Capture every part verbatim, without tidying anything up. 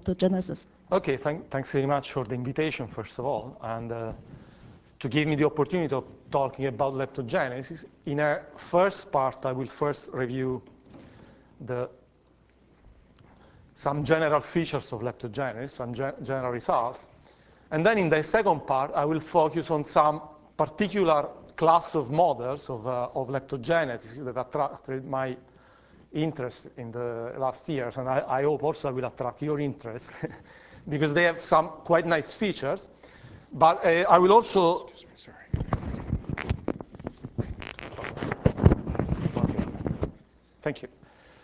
leptogenesis. Okay, thank, thanks very much for the invitation, first of all, and uh, to give me the opportunity of talking about leptogenesis. In a first part, I will first review the, some general features of leptogenesis, some ge general results. And then in the second part, I will focus on some particular class of models of, uh, of leptogenesis that attracted my interest in the last years. And I, I hope also I will attract your interest because they have some quite nice features. But uh, I will also... Excuse me, sorry. Thank you.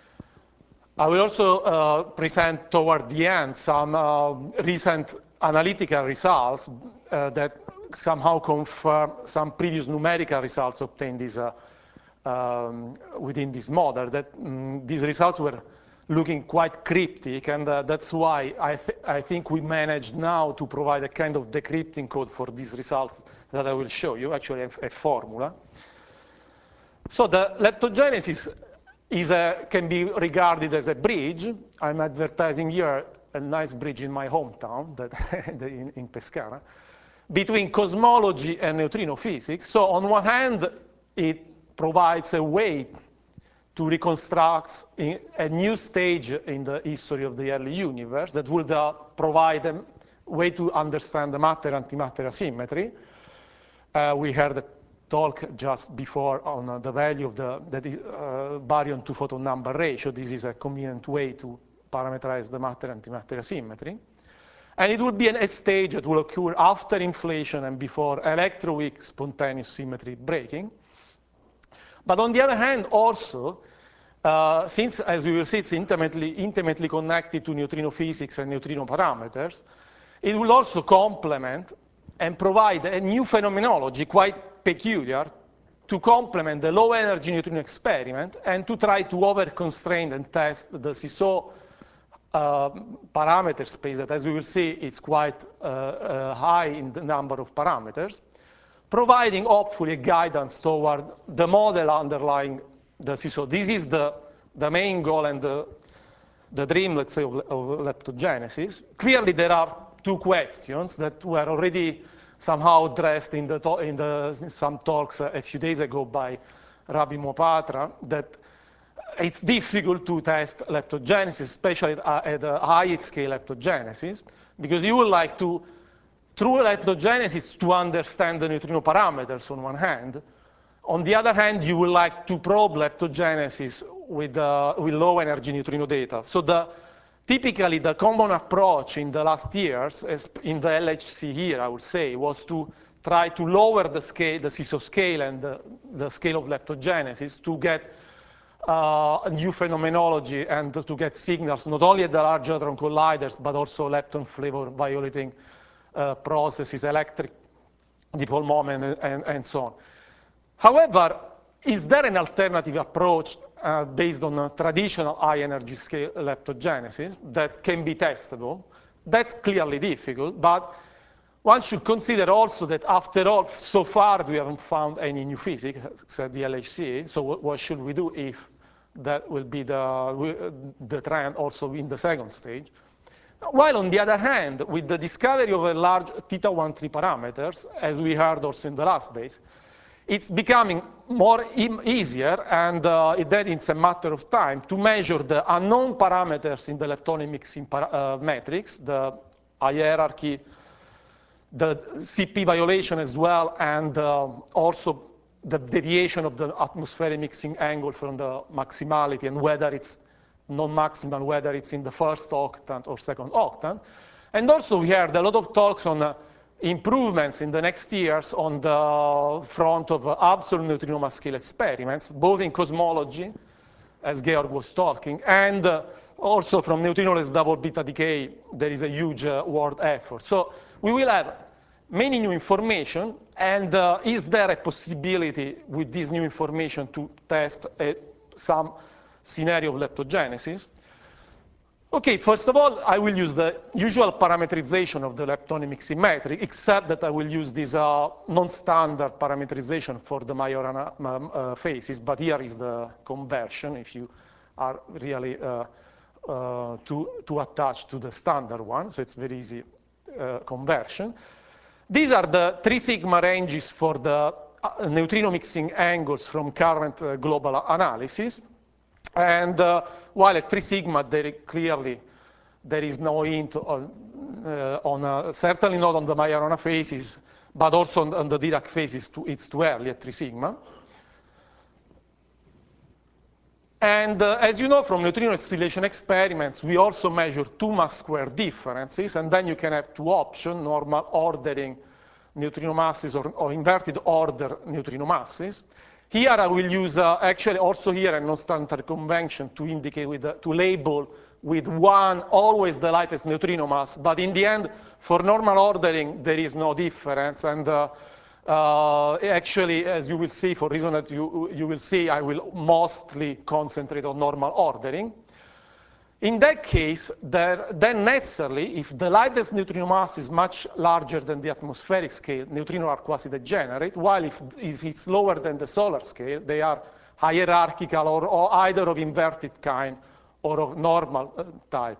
I will also uh, present toward the end some uh, recent analytical results uh, that somehow confirm some previous numerical results obtained this, uh, um, within this model. That um, these results were looking quite cryptic, and uh, that's why I, th I think we managed now to provide a kind of decrypting code for these results that I will show you, actually a, a formula. So the leptogenesis is a, can be regarded as a bridge. I'm advertising here a nice bridge in my hometown, that in, in Pescara, between cosmology and neutrino physics. So on one hand, it provides a way to reconstruct a new stage in the history of the early universe that would uh, provide a way to understand the matter-antimatter asymmetry. Uh, we heard a talk just before on uh, the value of the, the uh, baryon to photon number ratio. This is a convenient way to parameterize the matter-antimatter asymmetry. And it will be an, a stage that will occur after inflation and before electroweak spontaneous symmetry breaking. But on the other hand, also, uh, since, as we will see, it's intimately, intimately connected to neutrino physics and neutrino parameters, it will also complement and provide a new phenomenology, quite peculiar, to complement the low-energy neutrino experiment and to try to over-constrain and test the seesaw uh, parameter space that, as we will see, is quite uh, uh, high in the number of parameters, providing hopefully a guidance toward the model underlying the seesaw. This is the, the main goal and the, the dream, let's say, of, of leptogenesis. Clearly, there are two questions that were already somehow addressed in, the in, the, in some talks a few days ago by Ravi Mohapatra, that it's difficult to test leptogenesis, especially at, at a high-scale leptogenesis, because you would like to, through leptogenesis, to understand the neutrino parameters on one hand. On the other hand, you would like to probe leptogenesis with, uh, with low-energy neutrino data. So the, typically, the common approach in the last years, in the L H C here, I would say, was to try to lower the scale, the seesaw scale and the, the scale of leptogenesis to get uh, a new phenomenology and to get signals not only at the Large Hadron Colliders, but also lepton flavor violating uh, processes, electric dipole moment, and, and, and so on. However, is there an alternative approach uh, based on a traditional high-energy scale leptogenesis that can be testable? That's clearly difficult, but one should consider also that after all, so far we haven't found any new physics at the L H C A, so what should we do if that will be the, the trend also in the second stage? While on the other hand, with the discovery of a large theta one three parameters, as we heard also in the last days, it's becoming more e easier, and uh, then it's a matter of time, to measure the unknown parameters in the leptonic mixing uh, matrix, the hierarchy, the C P violation as well, and uh, also the deviation of the atmospheric mixing angle from the maximality, and whether it's non-maximal, whether it's in the first octant or second octant. And also we heard a lot of talks on uh, improvements in the next years on the front of uh, absolute neutrino mass scale experiments, both in cosmology, as Georg was talking, and uh, also from neutrinoless double beta decay, there is a huge uh, world effort. So we will have many new information, and uh, is there a possibility with this new information to test uh, some scenario of leptogenesis? Okay, first of all, I will use the usual parameterization of the leptonic mixing metric, except that I will use this uh, non-standard parameterization for the Majorana uh, phases, but here is the conversion if you are really uh, uh, to, to attach to the standard one, so it's very easy uh, conversion. These are the three sigma ranges for the uh, neutrino mixing angles from current uh, global analysis. And uh, while at three sigma, there clearly there is no hint on, uh, on uh, certainly not on the Majorana phases, but also on, on the Dirac phases, to, it's too early at three sigma. And uh, as you know from neutrino oscillation experiments, we also measure two mass square differences, and then you can have two options, normal ordering neutrino masses or, or inverted order neutrino masses. Here I will use, uh, actually also here a non-standard convention to indicate, with, uh, to label with one always the lightest neutrino mass, but in the end, for normal ordering, there is no difference. And uh, uh, actually, as you will see, for reason that you, you will see, I will mostly concentrate on normal ordering. In that case, there, then necessarily, if the lightest neutrino mass is much larger than the atmospheric scale, neutrinos are quasi-degenerate, while if, if it's lower than the solar scale, they are hierarchical or, or either of inverted kind or of normal uh, type.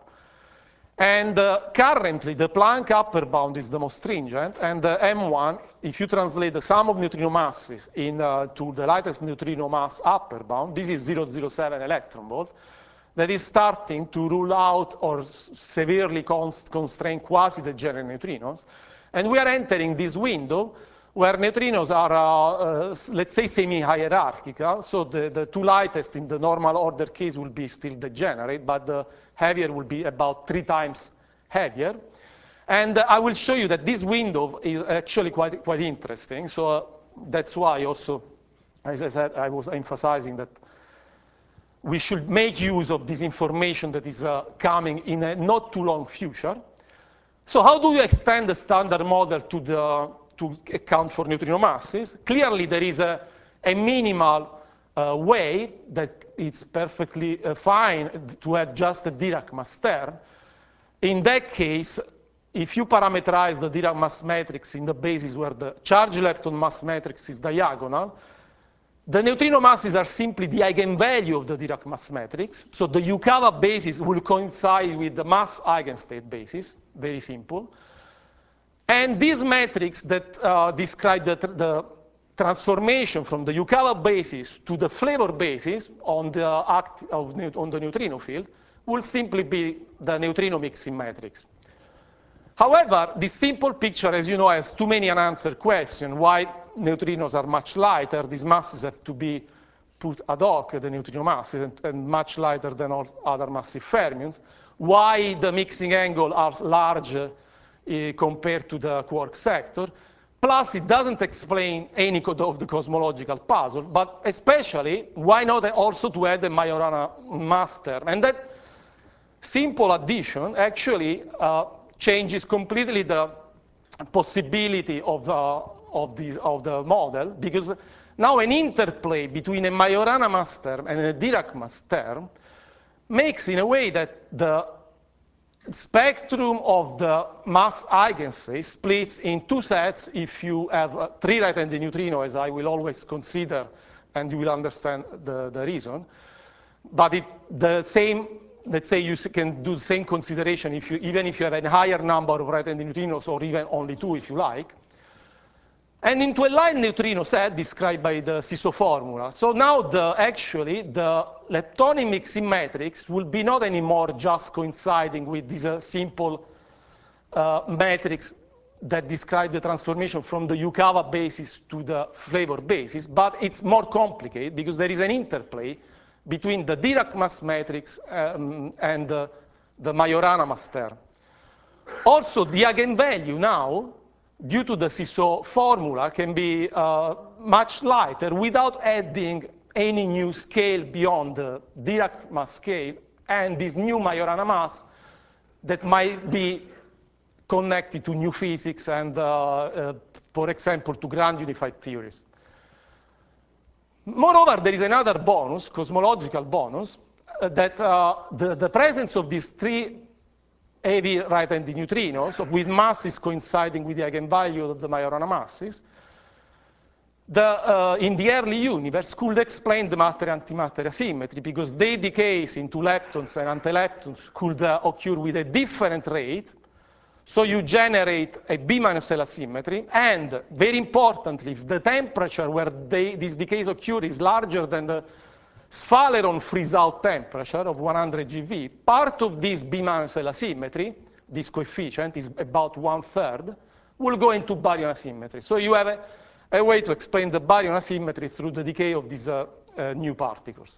And uh, currently, the Planck upper bound is the most stringent, and the M one, if you translate the sum of neutrino masses in, uh, to the lightest neutrino mass upper bound, this is zero point zero seven electron volt, that is starting to rule out or severely constrain quasi-degenerate neutrinos. And we are entering this window where neutrinos are, uh, uh, let's say, semi-hierarchical. So the, the two lightest in the normal order case will be still degenerate, but the heavier will be about three times heavier. And uh, I will show you that this window is actually quite, quite interesting. So uh, that's why also, as I said, I was emphasizing that we should make use of this information that is uh, coming in a not too long future. So how do you extend the standard model to, the, to account for neutrino masses? Clearly, there is a, a minimal uh, way that it's perfectly uh, fine to have just a Dirac mass term. In that case, if you parameterize the Dirac mass matrix in the basis where the charge lepton mass matrix is diagonal, the neutrino masses are simply the eigenvalue of the Dirac mass matrix. So the Yukawa basis will coincide with the mass eigenstate basis, very simple. And this matrix that uh, describe the, the transformation from the Yukawa basis to the flavor basis on the, act of, on the neutrino field will simply be the neutrino mixing matrix. However, this simple picture, as you know, has too many unanswered questions. Why neutrinos are much lighter? These masses have to be put ad hoc, the neutrino masses, and, and much lighter than all other massive fermions. Why the mixing angle are large uh, compared to the quark sector? Plus, it doesn't explain any of the cosmological puzzle, but especially, why not also to add a Majorana mass term? And that simple addition actually uh, changes completely the possibility of, uh, of, this, of the model, because now an interplay between a Majorana mass term and a Dirac mass term makes in a way that the spectrum of the mass eigenstate splits in two sets if you have uh, three right-handed neutrino, as I will always consider, and you will understand the, the reason. But it, the same, let's say you can do the same consideration if you, even if you have a higher number of right-handed neutrinos, or even only two if you like. And into a line neutrino set described by the C I S O formula. So now the, actually the leptonic mixing matrix will be not anymore just coinciding with this uh, simple uh, matrix that describe the transformation from the Yukawa basis to the flavor basis, but it's more complicated because there is an interplay between the Dirac mass matrix um, and uh, the Majorana mass term. Also, the eigenvalue now, due to the C I S O formula, can be uh, much lighter without adding any new scale beyond the Dirac mass scale and this new Majorana mass that might be connected to new physics and, uh, uh, for example, to grand unified theories. Moreover, there is another bonus, cosmological bonus, uh, that uh, the, the presence of these three heavy right-handed neutrinos with masses coinciding with the eigenvalue of the Majorana masses the, uh, in the early universe could explain the matter-antimatter asymmetry, because they decays into leptons and antileptons could uh, occur with a different rate. So you generate a B minus L asymmetry, and very importantly, if the temperature where they, these decays occur is larger than the Sphaleron freeze-out temperature of one hundred G V, part of this B minus L asymmetry, this coefficient is about one-third, will go into baryon asymmetry. So you have a, a way to explain the baryon asymmetry through the decay of these uh, uh, new particles.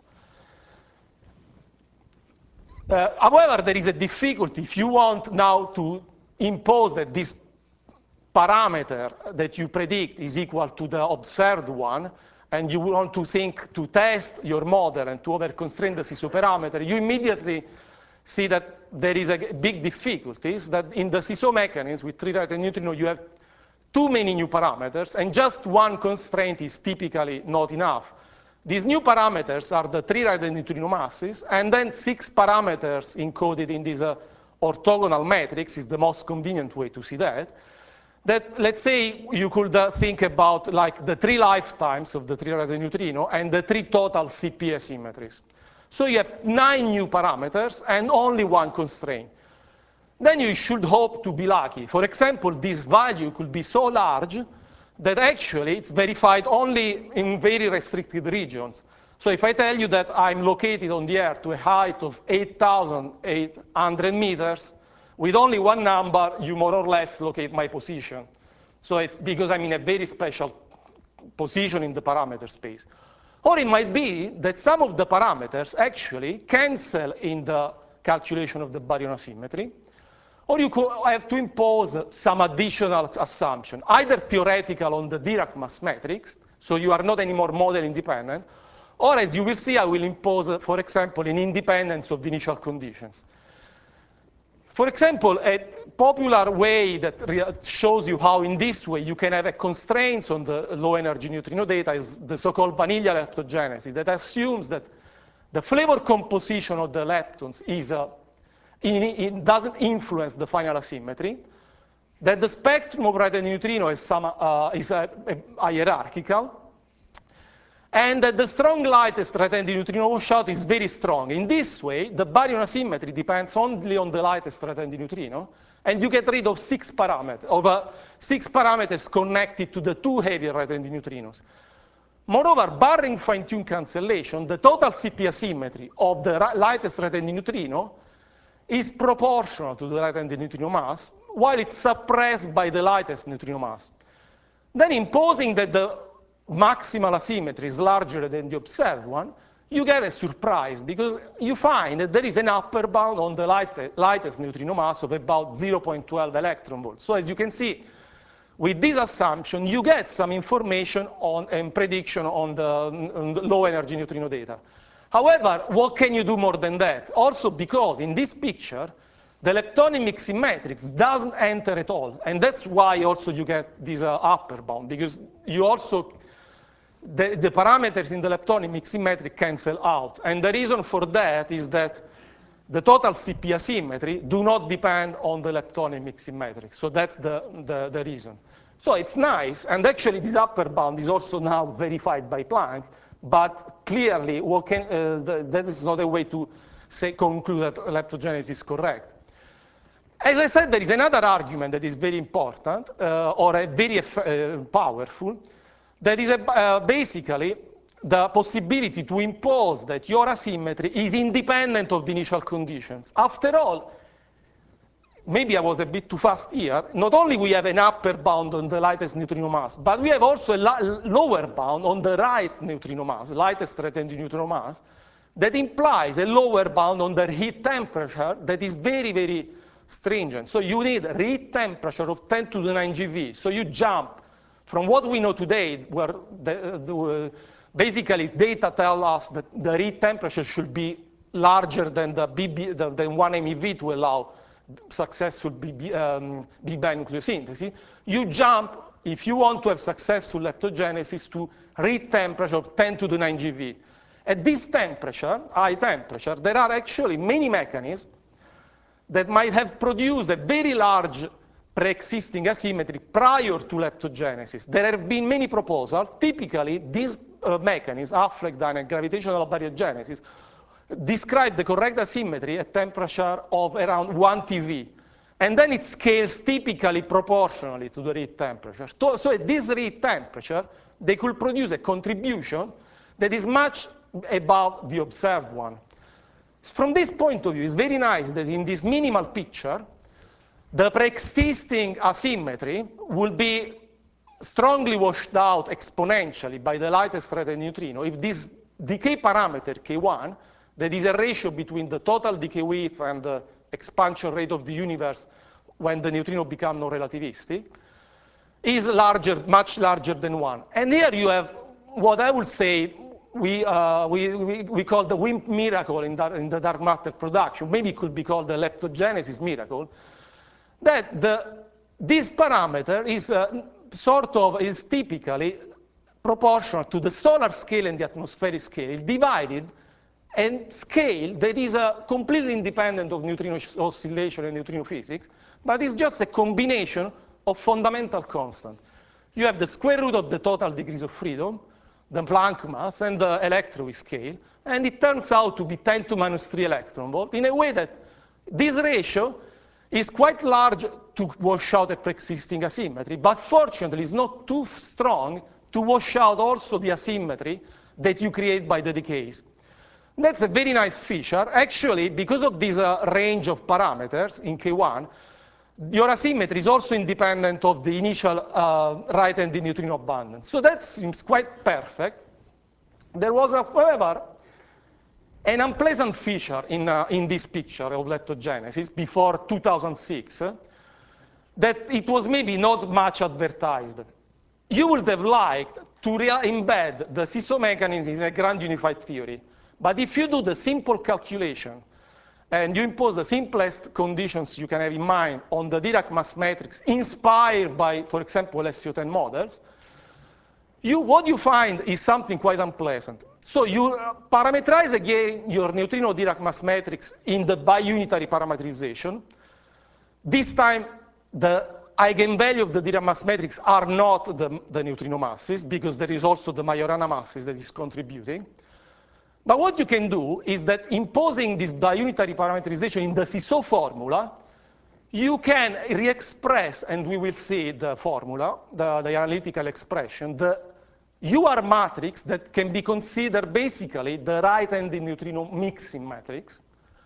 Uh, however, there is a difficulty if you want now to impose that this parameter that you predict is equal to the observed one, and you want to think to test your model and to over-constrain the C I S O parameter, you immediately see that there is a big difficulties that in the C I S O mechanism with three-righted neutrino you have too many new parameters, and just one constraint is typically not enough. These new parameters are the three-righted neutrino masses, and then six parameters encoded in this uh, orthogonal matrix is the most convenient way to see that. That, let's say, you could uh, think about like the three lifetimes of the three-righted neutrino and the three total C P asymmetries. So you have nine new parameters and only one constraint. Then you should hope to be lucky. For example, this value could be so large that actually it's verified only in very restricted regions. So if I tell you that I'm located on the Earth to a height of eight thousand eight hundred meters, with only one number, you more or less locate my position. So it's because I'm in a very special position in the parameter space. Or it might be that some of the parameters actually cancel in the calculation of the baryon asymmetry. Or you could have to impose some additional assumption, either theoretical on the Dirac mass matrix, so you are not anymore model independent, or as you will see, I will impose, for example, an independence of the initial conditions. For example, a popular way that shows you how in this way you can have a constraints on the low energy neutrino data is the so-called vanilla leptogenesis that assumes that the flavor composition of the leptons is a, in, it doesn't influence the final asymmetry, that the spectrum of right-hand neutrino is, some, uh, is a, a, a hierarchical, and that the strong lightest right-hand neutrino washout is very strong. In this way, the baryon asymmetry depends only on the lightest right-hand neutrino, and you get rid of six parameters, of uh, six parameters connected to the two heavier right-hand neutrinos. Moreover, barring fine-tune cancellation, the total C P asymmetry of the lightest right-hand neutrino is proportional to the right-hand neutrino mass, while it's suppressed by the lightest neutrino mass. Then imposing that the maximal asymmetry is larger than the observed one, you get a surprise because you find that there is an upper bound on the light, lightest neutrino mass of about zero point one two electron volts. So as you can see, with this assumption, you get some information on and prediction on the, on the low energy neutrino data. However, what can you do more than that? Also because in this picture, the leptonic mixing matrix doesn't enter at all. And that's why also you get this uh, upper bound, because you also The, the parameters in the leptonic mixing metric cancel out. And the reason for that is that the total C P asymmetry do not depend on the leptonic mixing matrix. So that's the, the, the reason. So it's nice. And actually, this upper bound is also now verified by Planck. But clearly, what can, uh, the, that is not a way to say, conclude that leptogenesis is correct. As I said, there is another argument that is very important, uh, or a very uh, powerful, that is a, uh, basically the possibility to impose that your asymmetry is independent of the initial conditions. After all, maybe I was a bit too fast here, not only we have an upper bound on the lightest neutrino mass, but we have also a lower bound on the right neutrino mass, lightest right-hand neutrino mass, that implies a lower bound on the heat temperature that is very, very stringent. So you need a heat temperature of ten to the nine G V. So you jump from what we know today, where the, the, basically data tell us that the heat temperature should be larger than the B B, the, than one M E V to allow successful B B, um, Big Bang nucleosynthesis. You jump, if you want to have successful leptogenesis, to heat temperature of ten to the nine G V. At this temperature, high temperature, there are actually many mechanisms that might have produced a very large pre-existing asymmetry prior to leptogenesis. There have been many proposals. Typically, this uh, mechanism, Affleck dynamic gravitational baryogenesis, describe the correct asymmetry at temperature of around one T V. And then it scales typically proportionally to the read temperature. So at this read temperature, they could produce a contribution that is much above the observed one. From this point of view, it's very nice that in this minimal picture, the pre-existing asymmetry will be strongly washed out exponentially by the lightest threaded neutrino if this decay parameter, K one, that is a ratio between the total decay width and the expansion rate of the universe when the neutrino become non-relativistic, is larger, much larger than one. And here you have what I would say we, uh, we, we, we call the WIMP miracle in, dar in the dark matter production. Maybe it could be called the leptogenesis miracle. That the, this parameter is uh, sort of, is typically proportional to the solar scale and the atmospheric scale, divided and scale that is uh, completely independent of neutrino oscillation and neutrino physics, but it's just a combination of fundamental constants. You have the square root of the total degrees of freedom, the Planck mass, and the electroweak scale, and it turns out to be ten to minus three electron volt in a way that this ratio is quite large to wash out a pre-existing asymmetry, but fortunately it's not too strong to wash out also the asymmetry that you create by the decays. That's a very nice feature. Actually, because of this uh, range of parameters in K one, your asymmetry is also independent of the initial uh, right-hand neutrino abundance. So that seems quite perfect. There was, a, however, an unpleasant feature in, uh, in this picture of leptogenesis before two thousand six, uh, that it was maybe not much advertised. You would have liked to embed the seesaw mechanism in a grand unified theory. But if you do the simple calculation and you impose the simplest conditions you can have in mind on the Dirac mass matrix inspired by, for example, S C O ten models, you, what you find is something quite unpleasant. So you uh, parameterize again your neutrino Dirac mass matrix in the biunitary parametrization. This time, the eigenvalue of the Dirac mass matrix are not the, the neutrino masses, because there is also the Majorana masses that is contributing. But what you can do is that imposing this biunitary parametrization in the seesaw formula, you can re-express, and we will see the formula, the, the analytical expression, the U R matrix that can be considered basically the right-hand neutrino mixing matrix.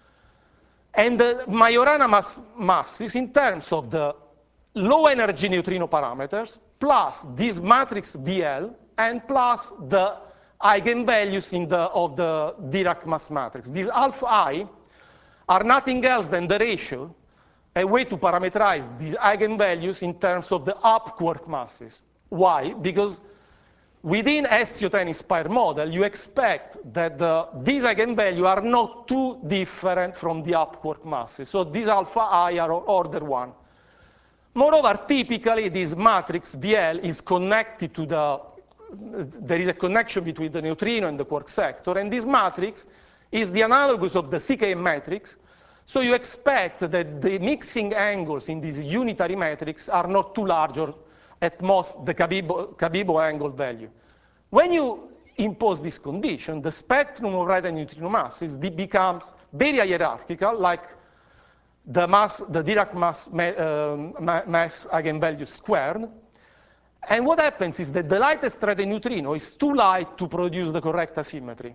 And the Majorana mass, masses in terms of the low energy neutrino parameters plus this matrix V L and plus the eigenvalues in the, of the Dirac mass matrix. These alpha I are nothing else than the ratio, a way to parameterize these eigenvalues in terms of the up quark masses. Why? Because within S C O ten inspired model, you expect that the, these eigenvalues are not too different from the up quark masses. So these alpha I are order one. Moreover, typically this matrix V L is connected to the, there is a connection between the neutrino and the quark sector, and this matrix is the analogous of the C K M matrix. So you expect that the mixing angles in this unitary matrix are not too large, or at most the Cabibbo, Cabibbo angle value. When you impose this condition, the spectrum of right-hand neutrino masses becomes very hierarchical, like the mass, the Dirac mass, uh, mass eigenvalue squared. And what happens is that the lightest threaded neutrino is too light to produce the correct asymmetry.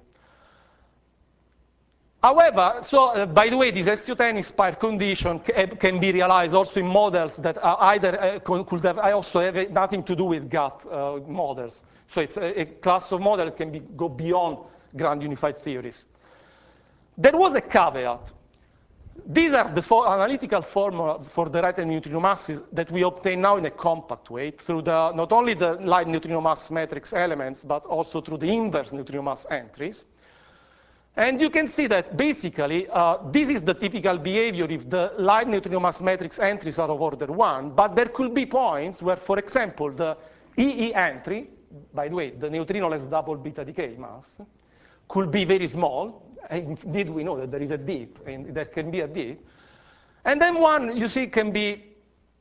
However, so uh, by the way, this S C O ten inspired condition can be realized also in models that are either uh, could have also have nothing to do with G A T uh, models. So it's a, a class of model that can be, go beyond grand unified theories. There was a caveat. These are the for analytical formula for the right-hand neutrino masses that we obtain now in a compact way through the, not only the light neutrino mass matrix elements, but also through the inverse neutrino mass entries. And you can see that basically uh, this is the typical behavior if the light neutrino mass matrix entries are of order one, but there could be points where, for example, the E E entry, by the way, the neutrino less double beta decay mass, could be very small. Indeed, we know that there is a dip, and there can be a dip. And then one, you see, can be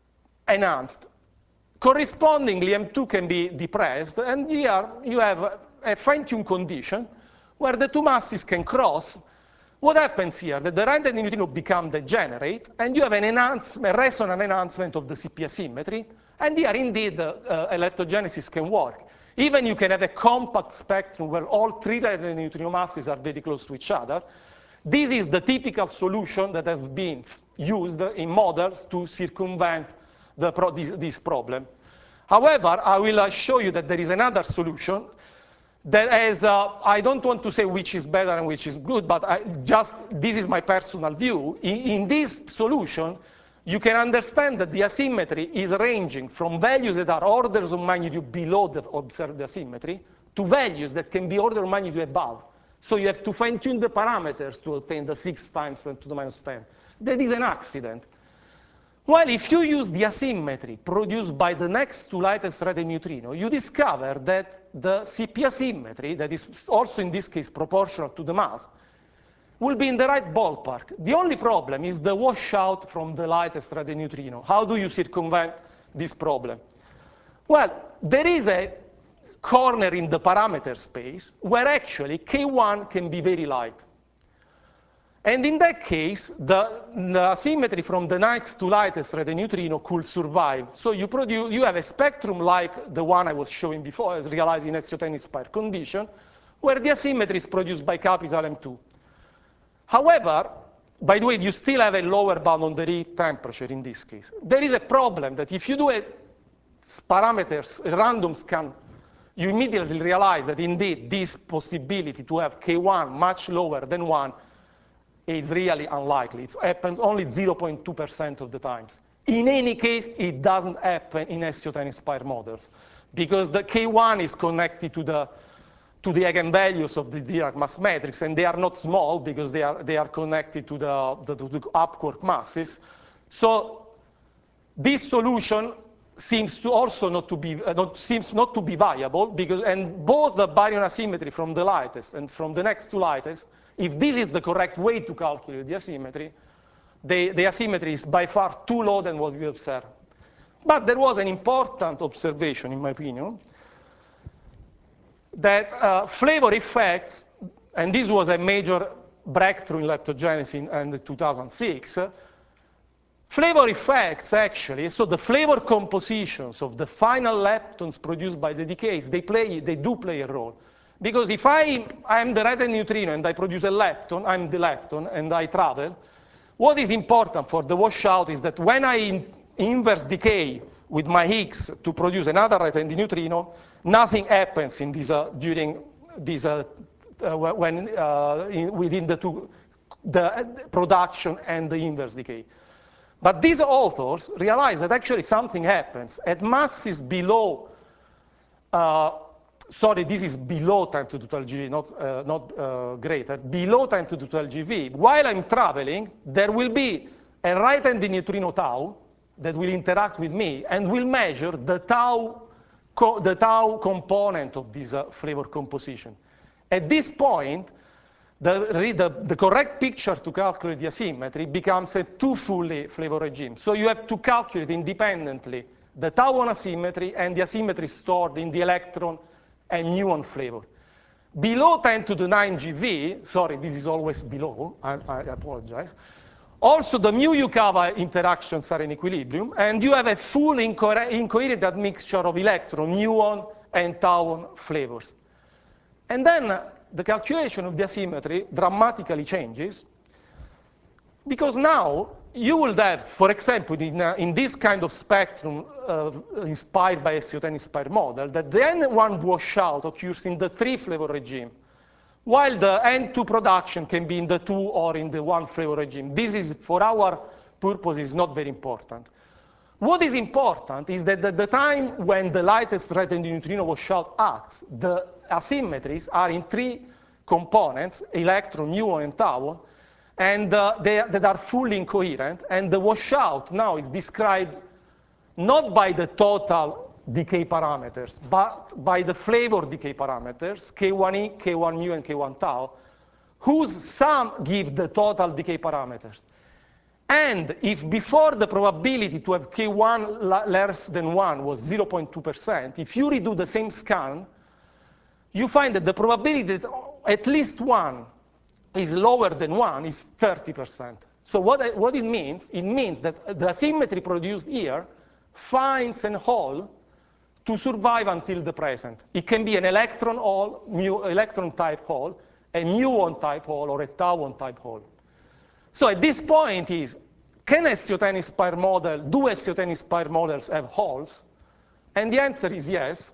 enhanced. Correspondingly, M two can be depressed, and here you have a fine-tuned condition where the two masses can cross. What happens here? That the right-hand neutrino become degenerate, and you have an enhancement, a resonant enhancement of the C P asymmetry, and here indeed uh, uh, electrogenesis can work. Even you can have a compact spectrum where all three right-hand neutrino masses are very close to each other. This is the typical solution that has been used in models to circumvent the pro this, this problem. However, I will uh, show you that there is another solution that has, uh, I don't want to say which is better and which is good, but I just, this is my personal view. In, in this solution, you can understand that the asymmetry is ranging from values that are orders of magnitude below the observed asymmetry to values that can be order of magnitude above. So you have to fine-tune the parameters to obtain the six times ten to the minus ten. That is an accident. Well, if you use the asymmetry produced by the next to lightest right-hand neutrino, you discover that the C P asymmetry, that is also in this case proportional to the mass, will be in the right ballpark. The only problem is the washout from the lightest right-hand neutrino. How do you circumvent this problem? Well, there is a corner in the parameter space where actually K one can be very light. And in that case, the, the asymmetry from the next to lightest right-hand neutrino could survive. So you, produce, you have a spectrum like the one I was showing before, as realized in Hessioten-inspired condition, where the asymmetry is produced by capital M two. However, by the way, you still have a lower bound on the Reed temperature in this case. There is a problem that if you do a parameters, a random scan, you immediately realize that indeed this possibility to have K one much lower than one is really unlikely. It happens only zero point two percent of the times. In any case, it doesn't happen in Hessioten-inspired models because the K one is connected to the to the eigenvalues of the Dirac mass matrix, and they are not small because they are they are connected to the, the, to the upquark masses. So this solution seems to also not to be uh, not, seems not to be viable because and both the baryon asymmetry from the lightest and from the next to lightest, if this is the correct way to calculate the asymmetry, the, the asymmetry is by far too low than what we observed. But there was an important observation, in my opinion, that uh, flavor effects, and this was a major breakthrough in leptogenesis in, in two thousand six, uh, flavor effects actually, so the flavor compositions of the final leptons produced by the decays, they, play, they do play a role. Because if I am the right-hand neutrino and I produce a lepton, I'm the lepton, and I travel, what is important for the washout is that when I in inverse decay with my Higgs to produce another right-hand neutrino, nothing happens in this, uh, during this, uh, uh, when, uh, in, within the two, the production and the inverse decay. But these authors realize that actually something happens at masses below, uh, sorry, this is below ten to the twelve G V, not, uh, not uh, greater, below ten to the twelve G V. While I'm traveling, there will be a right-hand neutrino tau that will interact with me and will measure the tau, co the tau component of this uh, flavor composition. At this point, the, the, the correct picture to calculate the asymmetry becomes a two fully flavor regime. So you have to calculate independently the tau on asymmetry and the asymmetry stored in the electron and muon flavor. Below ten to the nine G V, sorry, this is always below, I, I apologize. Also, the mu Yukawa interactions are in equilibrium, and you have a full inco incoherent admixture of electron, muon, and tauon flavors. And then uh, the calculation of the asymmetry dramatically changes, because now you will have, for example, in, uh, in this kind of spectrum uh, inspired by a Hessioten-inspired model, that the N one washout occurs in the three flavor regime, while the N two production can be in the two or in the one flavor regime. This is, for our purpose, is not very important. What is important is that at the time when the lightest right-hand neutrino washout acts, the asymmetries are in three components, electron, muon, and tauon, and uh, they, that are fully incoherent, and the washout now is described not by the total decay parameters, but by the flavor decay parameters, K one E, K one mu, and K one tau, whose sum give the total decay parameters. And if before the probability to have K one less than one was zero point two percent, if you redo the same scan, you find that the probability that at least one is lower than one is thirty percent. So what, what it means, it means that the asymmetry produced here finds a hole to survive until the present. It can be an electron hole, mu, electron type hole, a muon type hole, or a tauon type hole. So at this point is, can Hessioten inspired model, do Hessioten inspired models have holes? And the answer is yes.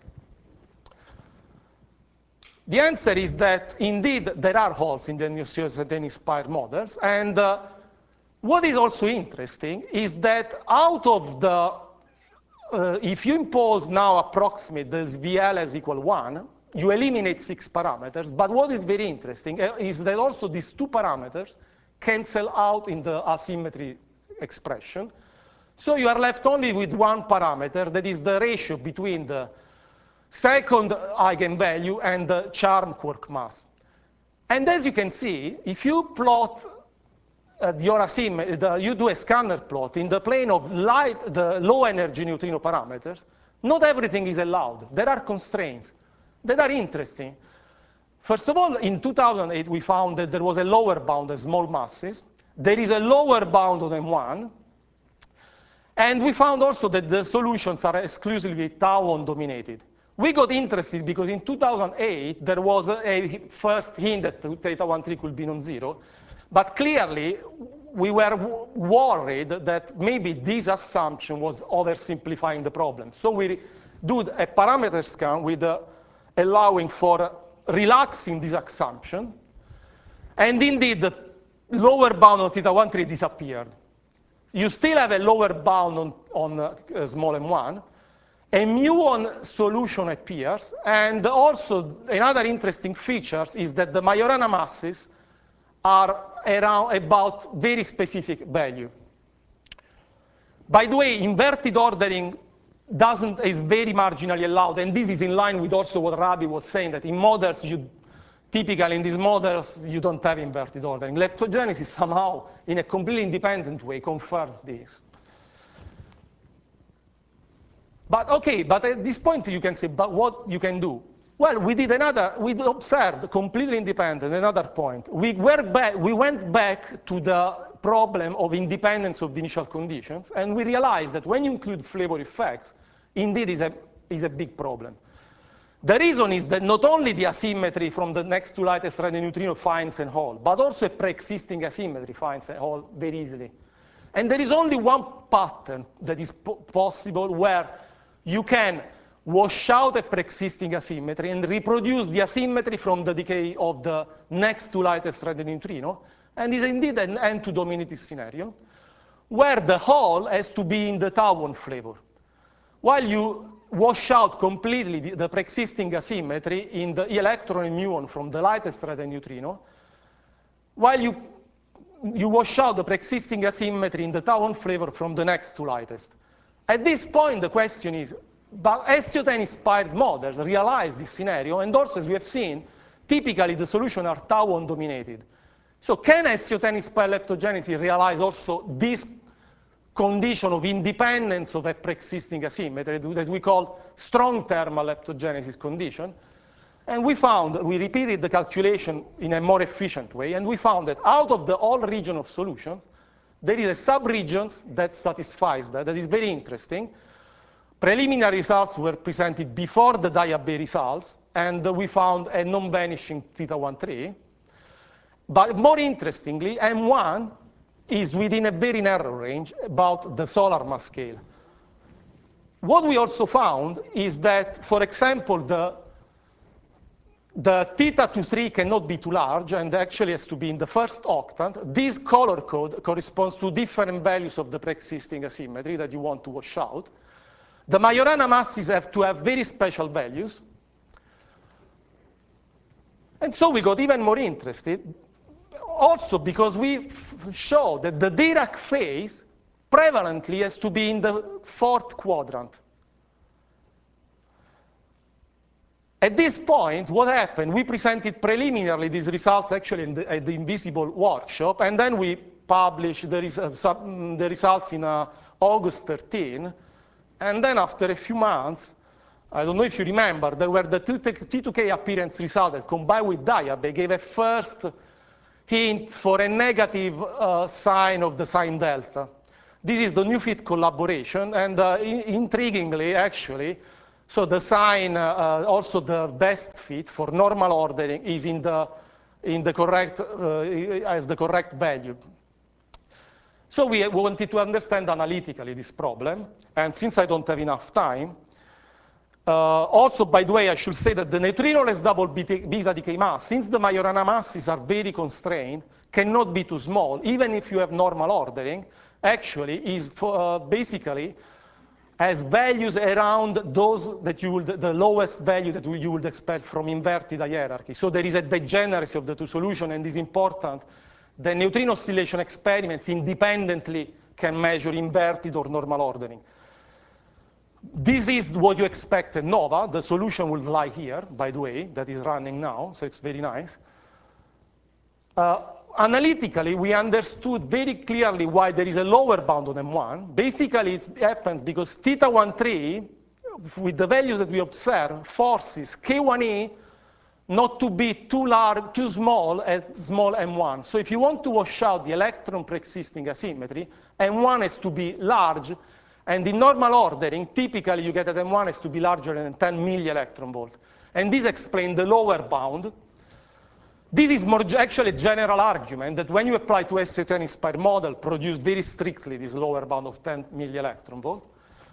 The answer is that indeed there are holes in the Hessioten inspired models. And uh, what is also interesting is that out of the, uh, if you impose now approximate the S V L as equal one, you eliminate six parameters. But what is very interesting is that also these two parameters cancel out in the asymmetry expression. So you are left only with one parameter, that is the ratio between the second eigenvalue and the charm quark mass. And as you can see, if you plot uh, your asymmetry, the, you do a scanner plot in the plane of light, the low energy neutrino parameters, not everything is allowed. There are constraints that are interesting. First of all, in two thousand eight, we found that there was a lower bound at small masses. There is a lower bound on M one. And we found also that the solutions are exclusively tauon dominated. We got interested because in two thousand eight, there was a, a first hint that theta one three could be non-zero. But clearly, we were worried that maybe this assumption was oversimplifying the problem. So we did a parameter scan with uh, allowing for relaxing this assumption. And indeed, the lower bound on theta one three disappeared. You still have a lower bound on, on uh, small m one. A muon solution appears. And also, another interesting feature is that the Majorana masses are around about very specific value. By the way, inverted ordering doesn't, is very marginally allowed. And this is in line with also what Rabi was saying, that in models, you typically in these models, you don't have inverted ordering. Leptogenesis somehow, in a completely independent way, confirms this. But okay, but at this point you can say, but what you can do? Well, we did another, we observed completely independent, another point. We, were back, we went back to the problem of independence of the initial conditions, and we realized that when you include flavor effects, indeed is a, is a big problem. The reason is that not only the asymmetry from the next to lightest random neutrino finds a hole, but also a pre-existing asymmetry finds a hole very easily. And there is only one pattern that is po possible where you can wash out a pre-existing asymmetry and reproduce the asymmetry from the decay of the next to lightest random neutrino, and is indeed an N two dominated scenario, where the hole has to be in the tauon flavor. While you wash out completely the, the pre-existing asymmetry in the electron and muon from the lightest random neutrino, while you, you wash out the pre-existing asymmetry in the tauon flavor from the next to lightest. At this point, the question is, but Hessioten-inspired models realize this scenario, and also, as we have seen, typically the solutions are tauon dominated. So can Hessioten-inspired leptogenesis realize also this condition of independence of a pre-existing asymmetry that we call strong thermal leptogenesis condition? And we found, we repeated the calculation in a more efficient way, and we found that out of the whole region of solutions, there is a sub-region that satisfies that, that is very interesting. Preliminary results were presented before the Diab results, and we found a non-vanishing theta one three. But more interestingly, M one is within a very narrow range about the solar mass scale. What we also found is that, for example, the, the theta two three cannot be too large and actually has to be in the first octant. This color code corresponds to different values of the pre-existing asymmetry that you want to wash out. The Majorana masses have to have very special values. And so we got even more interested, also because we show that the Dirac phase prevalently has to be in the fourth quadrant. At this point, what happened? We presented preliminarily these results actually in the, at the Invisible workshop, and then we published the, res uh, sub, mm, the results in uh, August thirteenth. And then after a few months, I don't know if you remember, there were the T two K appearance results that combined with Diabe gave a first hint for a negative uh, sign of the sign delta. This is the new fit collaboration, and uh, in intriguingly, actually, so the sign, uh, uh, also the best fit for normal ordering is in the, in the correct, uh, as the correct value. So we wanted to understand analytically this problem, and since I don't have enough time, uh, also, by the way, I should say that the neutrino-less double beta, beta decay mass, since the Majorana masses are very constrained, cannot be too small, even if you have normal ordering, actually is for, uh, basically has values around those that you would, the lowest value that you would expect from inverted hierarchy. So there is a degeneracy of the two solutions, and it's important that neutrino oscillation experiments independently can measure inverted or normal ordering. This is what you expect at NOVA. The solution will lie here, by the way, that is running now, so it's very nice. Uh, analytically, we understood very clearly why there is a lower bound on M one. Basically, it happens because theta one three, with the values that we observe, forces K one E not to be too large, too small at small M one. So if you want to wash out the electron pre-existing asymmetry, M one has to be large, and in normal ordering, typically you get that M one has to be larger than ten milli electron volt. And this explains the lower bound. This is more actually a general argument that when you apply to S A ten inspired model, produce very strictly this lower bound of ten milli electron volt.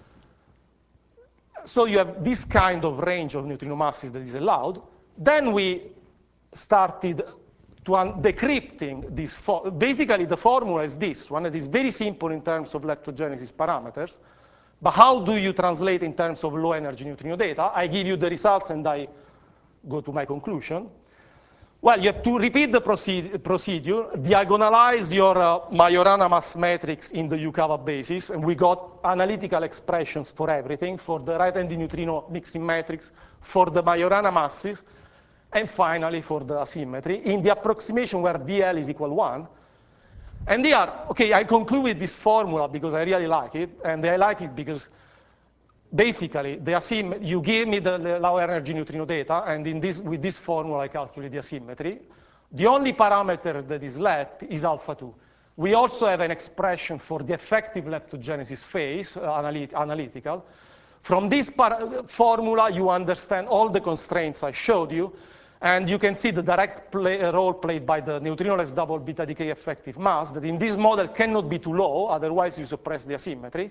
So you have this kind of range of neutrino masses that is allowed. Then we started to decrypting this. Basically, the formula is this one. It is very simple in terms of leptogenesis parameters. But how do you translate in terms of low energy neutrino data? I give you the results and I go to my conclusion. Well, you have to repeat the procedure, diagonalize your uh, Majorana mass matrix in the Yukawa basis, and we got analytical expressions for everything, for the right-handed neutrino mixing matrix, for the Majorana masses, and finally for the asymmetry, in the approximation where V L is equal one. And here, okay, I conclude with this formula because I really like it, and I like it because basically, the asym you give me the, the low energy neutrino data, and in this, with this formula, I calculate the asymmetry. The only parameter that is left is alpha two. We also have an expression for the effective leptogenesis phase, uh, analyt analytical. From this formula, you understand all the constraints I showed you, and you can see the direct play, uh, role played by the neutrino-less double beta decay effective mass, that in this model cannot be too low, otherwise you suppress the asymmetry.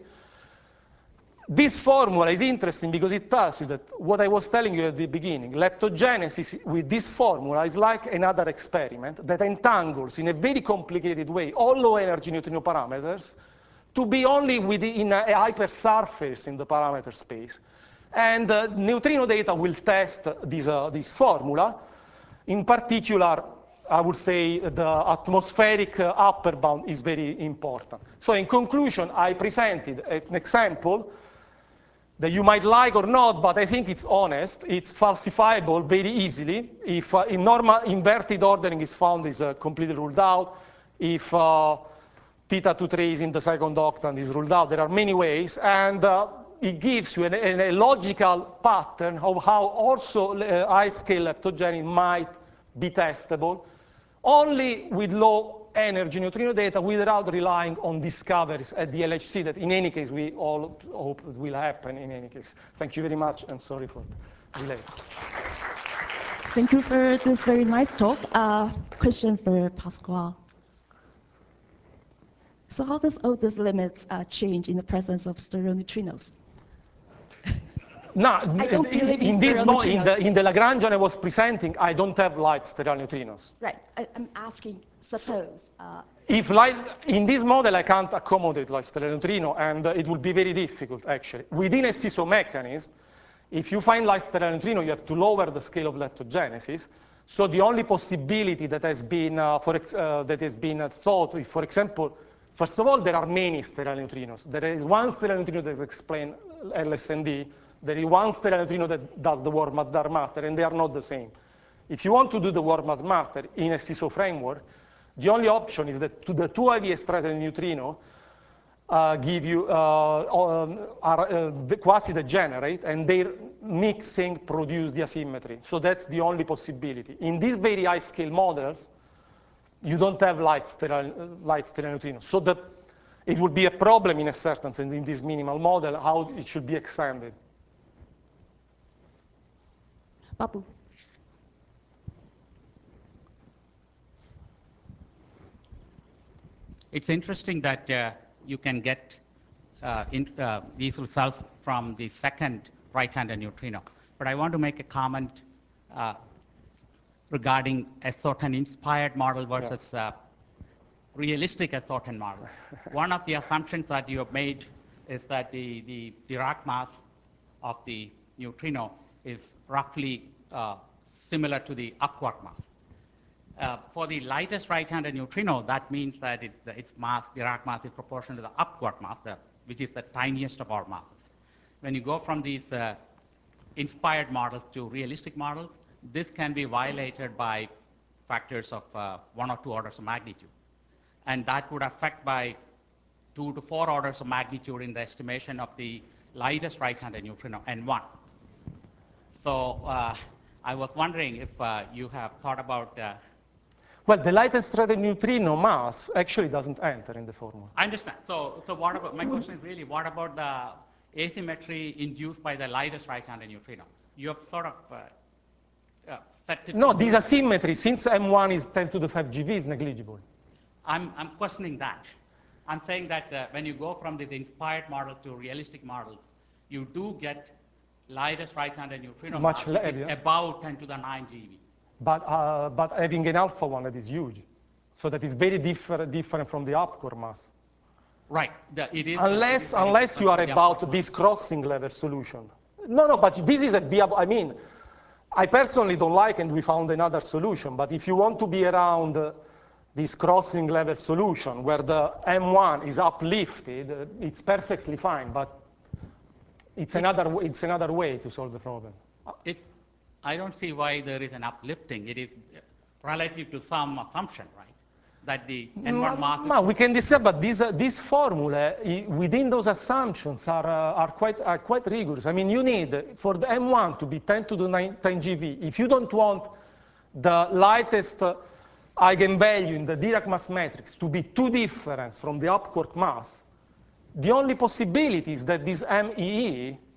This formula is interesting because it tells you that what I was telling you at the beginning, leptogenesis with this formula is like another experiment that entangles in a very complicated way all low energy neutrino parameters to be only within a hypersurface in the parameter space. And uh, neutrino data will test this, uh, this formula. In particular, I would say the atmospheric uh, upper bound is very important. So in conclusion, I presented an example that you might like or not, but I think it's honest. It's falsifiable very easily. If uh, in normal inverted ordering is found, is uh, completely ruled out. If uh, theta two three is in the second octant, is ruled out. There are many ways, and uh, it gives you an, an, a logical pattern of how also uh, high-scale leptogeny might be testable, only with low energy neutrino data without relying on discoveries at the L H C that in any case we all hope will happen in any case. Thank you very much, and sorry for the delay. Thank you for this very nice talk. Uh, question for Pascual. So how does all these limits uh, change in the presence of stereoneutrinos? No, I don't in, believe in, in this mo in the, in the Lagrangian I was presenting, I don't have light stereoneutrinos. Right, I, I'm asking, suppose. Uh, If light, in this model I can't accommodate light stereoneutrino, and uh, it will be very difficult actually. Within a C I S O mechanism, if you find light stereoneutrino, you have to lower the scale of leptogenesis. So the only possibility that has been, uh, for ex uh, that has been uh, thought, if, for example, first of all, there are many stereoneutrinos. There is one stereoneutrino that explains L S N D. There is one stereoneutrino that does the warm dark matter, and they are not the same. If you want to do the warm dark matter in a C I S O framework, The only option is that to the two heavy extracted neutrino uh, give you, uh, um, are uh, quasi-degenerate, and their mixing produce the asymmetry. So that's the only possibility. In these very high-scale models, you don't have light sterile, light sterile neutrinos. So the, it would be a problem in a certain sense in this minimal model, how it should be extended. Babu. It's interesting that uh, you can get uh, in, uh, these results from the second right-handed neutrino. But I want to make a comment uh, regarding a certain inspired model versus yeah. uh, realistic assortant models. One of the assumptions that you have made is that the, the Dirac mass of the neutrino is roughly uh, similar to the upward mass. Uh, for the lightest right-handed neutrino, that means that it, its mass, Dirac mass, is proportional to the upward mass, the, which is the tiniest of all masses. When you go from these uh, inspired models to realistic models, this can be violated by factors of uh, one or two orders of magnitude. And that would affect by two to four orders of magnitude in the estimation of the lightest right-handed neutrino, N one. So uh, I was wondering if uh, you have thought about uh, well, the lightest threaded neutrino mass actually doesn't enter in the formula. I understand. So, so what about, my question is really, what about the asymmetry induced by the lightest right-handed neutrino? You have sort of uh, uh, set it. No, this asymmetry, since M one is ten to the five G V, is negligible. I'm, I'm questioning that. I'm saying that uh, when you go from the inspired model to realistic models, you do get lightest right-handed neutrino Much mass, which is yeah. about ten to the nine G V. But, uh, but having an alpha one that is huge. So that is very differ different from the upcore mass. Right. The, it is, unless it is unless you are about this crossing level solution. No, no, but this is a viable, I mean, I personally don't like, and we found another solution, but if you want to be around uh, this crossing level solution where the M one is uplifted, uh, it's perfectly fine, but it's it, another, it's another way to solve the problem. It's, I don't see why there is an uplifting. It is relative to some assumption, right? That the N one mass... No, we can discuss, but this, uh, this formula, within those assumptions, are, uh, are, quite, are quite rigorous. I mean, you need, for the M one to be ten to the nine, ten G V, if you don't want the lightest uh, eigenvalue in the Dirac mass matrix to be too different from the upquark mass, the only possibility is that this M E E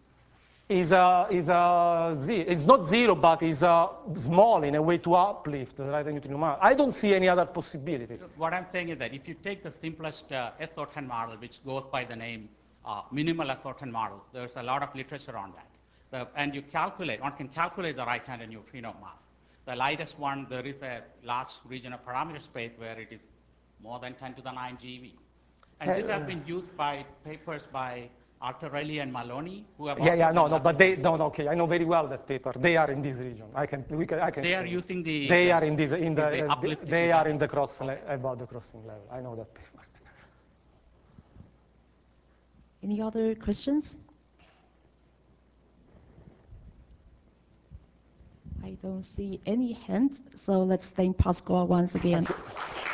is a, is a zero. It's not zero, but is a small in a way to uplift the right neutrino mass. I don't see any other possibility. What I'm saying is that if you take the simplest uh, S O ten model, which goes by the name uh, minimal S O ten models, there's a lot of literature on that. The, and you calculate, one can calculate the right-handed neutrino mass. The lightest one, there is a large region of parameter space where it is more than ten to the nine G V. And this has been used by papers by Altarelli and Maloney, who have yeah, yeah, no, no, but they, no, no, okay, I know very well that paper. They are in this region. I can, we can, I can. They are using the. They the, are in this, in the, the uh, they are in the cross, okay. About the crossing level. I know that paper. Any other questions? I don't see any hands, so let's thank Pascual once again.